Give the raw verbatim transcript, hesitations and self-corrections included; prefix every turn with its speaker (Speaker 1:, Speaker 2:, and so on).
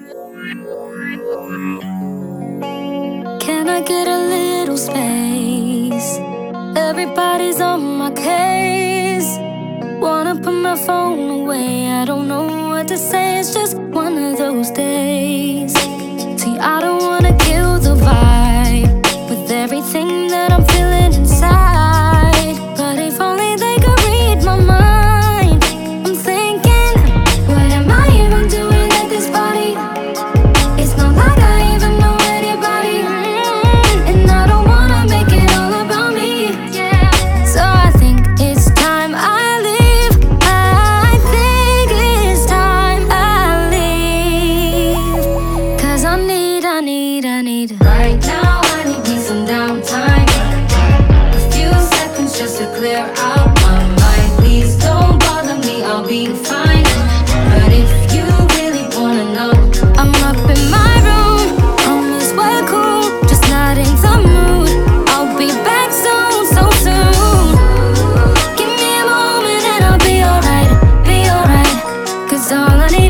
Speaker 1: Can I get a little space? Everybody's on my case. Wanna put my phone away. I don't know what to say. It's just one of those days. See, I don't wanna kill the vibe with everything that I'm feeling inside. But if only they could read my mind. I'm thinking, what am I even doing at this party? It's not like I even know anybody. Mm, And I don't wanna make it all about me. So I think it's time I leave. I think it's time I leave. Cause I need, I need, I need right now I need me some downtime. A few seconds just to clear out my mind. Please don't bother me, I'll be fine. But if you really wanna know, I'm up in my room, homies we're cool, just not in the mood. I'll be back soon, so soon. Give me a moment and I'll be alright, be alright. Cause all I need